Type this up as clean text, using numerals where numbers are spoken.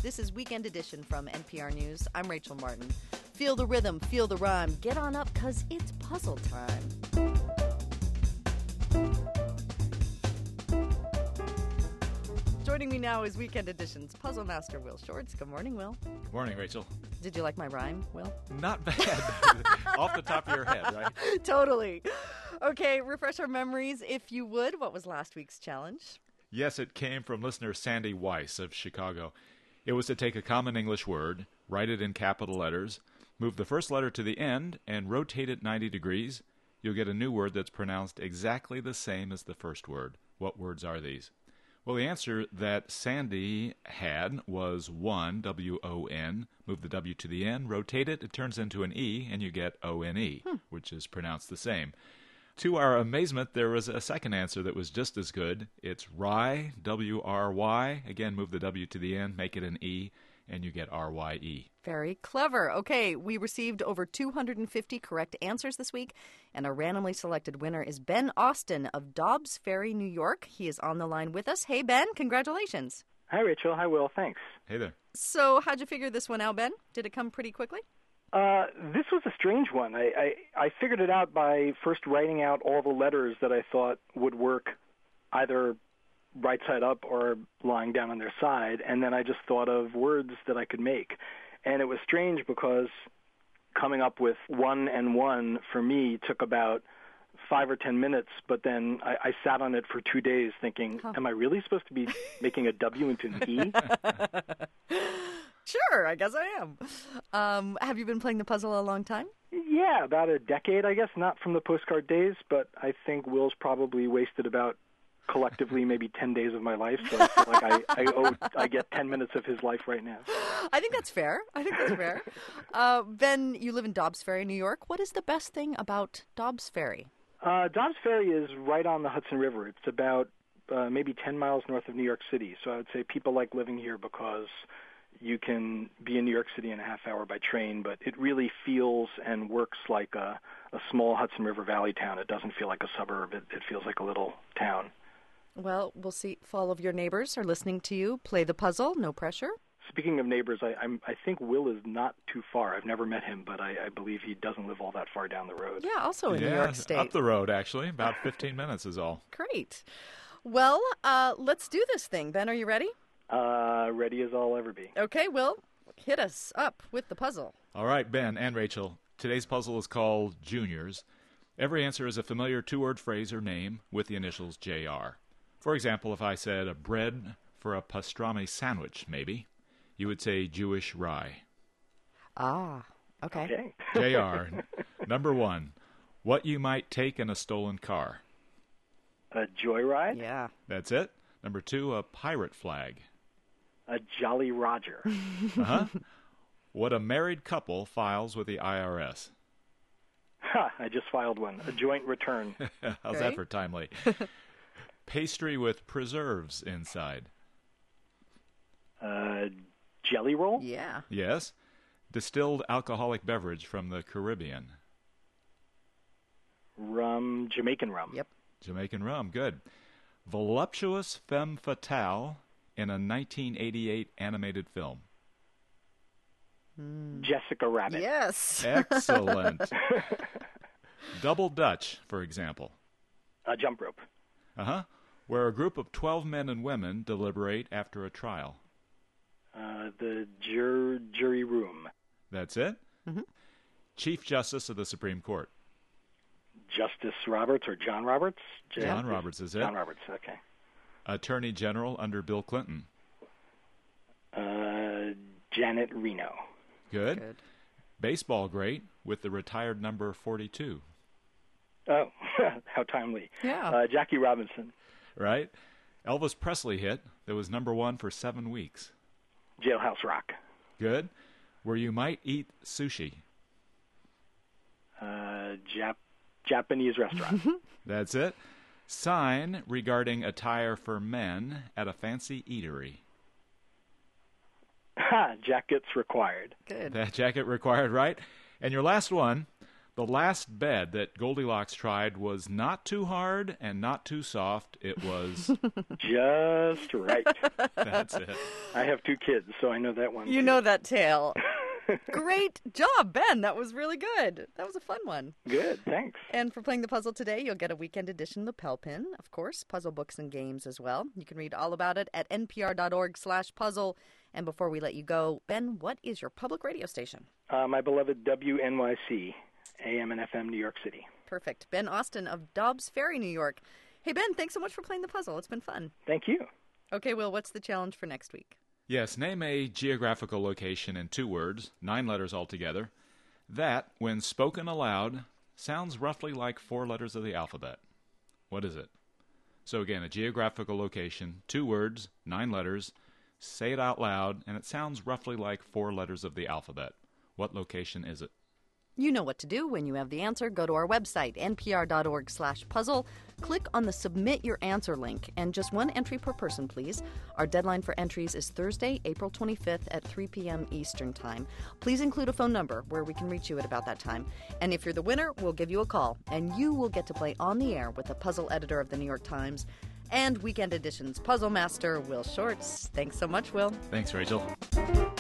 This is Weekend Edition from NPR News. I'm Rachel Martin. Feel the rhythm, feel the rhyme. Get on up, because it's puzzle time. Joining me now is Weekend Edition's puzzle master, Will Shorts. Good morning, Will. Good morning, Rachel. Did you like my rhyme, Will? Not bad. Off the top of your head, right? Totally. Okay, refresh our memories, if you would. What was last week's challenge? Yes, it came from listener Sandy Weiss of Chicago. It was to take a common English word, write it in capital letters, move the first letter to the end, and rotate it 90 degrees. You'll get a new word that's pronounced exactly the same as the first word. What words are these? Well, the answer that Sandy had was won, W-O-N. Move the W to the end, rotate it, it turns into an E, and you get O-N-E, which is pronounced the same. To our amazement, there was a second answer that was just as good. It's rye, W-R-Y. Again, move the W to the end, make it an E, and you get R-Y-E. Very clever. Okay, we received over 250 correct answers this week, and our randomly selected winner is Ben Austin of Dobbs Ferry, New York. He is on the line with us. Hey, Ben, congratulations. Hi, Rachel. Hi, Will. Thanks. Hey there. So how'd you figure this one out, Ben? Did it come pretty quickly? This was a strange one. I figured it out by first writing out all the letters that I thought would work either right side up or lying down on their side, and then I just thought of words that I could make. And it was strange because coming up with one and one for me took about 5 or 10 minutes, but then I sat on it for 2 days thinking, am I really supposed to be making a W into an E? Sure, I guess I am. Have you been playing the puzzle a long time? Yeah, about a decade, I guess. Not from the postcard days, but I think Will's probably wasted about collectively maybe 10 days of my life, so I feel like I get 10 minutes of his life right now. I think that's fair. Ben, you live in Dobbs Ferry, New York. What is the best thing about Dobbs Ferry? Dobbs Ferry is right on the Hudson River. It's about maybe 10 miles north of New York City, so I would say people like living here because you can be in New York City in a half hour by train, but it really feels and works like a small Hudson River Valley town. It doesn't feel like a suburb. It feels like a little town. Well, we'll see if all of your neighbors are listening to you play the puzzle. No pressure. Speaking of neighbors, I think Will is not too far. I've never met him, but I believe he doesn't live all that far down the road. Yeah, also in New York State. Up the road, actually. About 15 minutes is all. Great. Well, let's do this thing. Ben, are you ready? Ready as I'll ever be. Okay, Will, hit us up with the puzzle. All right, Ben and Rachel. Today's puzzle is called Juniors. Every answer is a familiar two-word phrase or name with the initials JR. For example, if I said a bread for a pastrami sandwich, maybe, you would say Jewish rye. Ah, okay. JR. Number one, what you might take in a stolen car. A joyride? Yeah. That's it. Number two, a pirate flag. A Jolly Roger. Uh-huh. What a married couple files with the IRS. I just filed one. A joint return. How's that for timely? Pastry with preserves inside. Jelly roll? Yeah. Yes. Distilled alcoholic beverage from the Caribbean. Rum, Jamaican rum. Yep. Jamaican rum, good. Voluptuous femme fatale in a 1988 animated film. Jessica Rabbit. Yes. Excellent. Double Dutch, for example. A jump rope. Uh-huh. Where a group of 12 men and women deliberate after a trial. The jury room. That's it? Mm-hmm. Chief Justice of the Supreme Court. Justice Roberts or John Roberts? John Roberts is it. John Roberts, okay. Attorney General under Bill Clinton. Janet Reno. Good. Baseball great with the retired number 42. Oh, how timely. Yeah. Jackie Robinson. Right? Elvis Presley hit that was number one for 7 weeks. Jailhouse Rock. Good. Where you might eat sushi. Japanese restaurant. That's it. Sign regarding attire for men at a fancy eatery. Jackets required. Good. That jacket required, right? And your last one, The last bed that Goldilocks tried was not too hard and not too soft. It was... just right. That's it. I have 2 kids, so I know that one. You know that tale. Great job, Ben. That was really good. That was a fun one. Good, thanks. And for playing the puzzle today, you'll get a weekend edition of the Pell Pin, of course, puzzle books and games as well. You can read all about it at npr.org/puzzle. And before we let you go, Ben, what is your public radio station? My beloved WNYC, AM and FM, New York City. Perfect. Ben Austin of Dobbs Ferry, New York. Hey, Ben, thanks so much for playing the puzzle. It's been fun. Thank you. Okay, Will, what's the challenge for next week? Yes, name a geographical location in 2 words, 9 letters altogether, that, when spoken aloud, sounds roughly like 4 letters of the alphabet. What is it? So again, a geographical location, 2 words, 9 letters, say it out loud, and it sounds roughly like 4 letters of the alphabet. What location is it? You know what to do when you have the answer. Go to our website, npr.org/puzzle. Click on the Submit Your Answer link, and just 1 entry per person, please. Our deadline for entries is Thursday, April 25th at 3 p.m. Eastern Time. Please include a phone number where we can reach you at about that time. And if you're the winner, we'll give you a call, and you will get to play on the air with the puzzle editor of the New York Times and Weekend Edition's puzzle master, Will Shortz. Thanks so much, Will. Thanks, Rachel.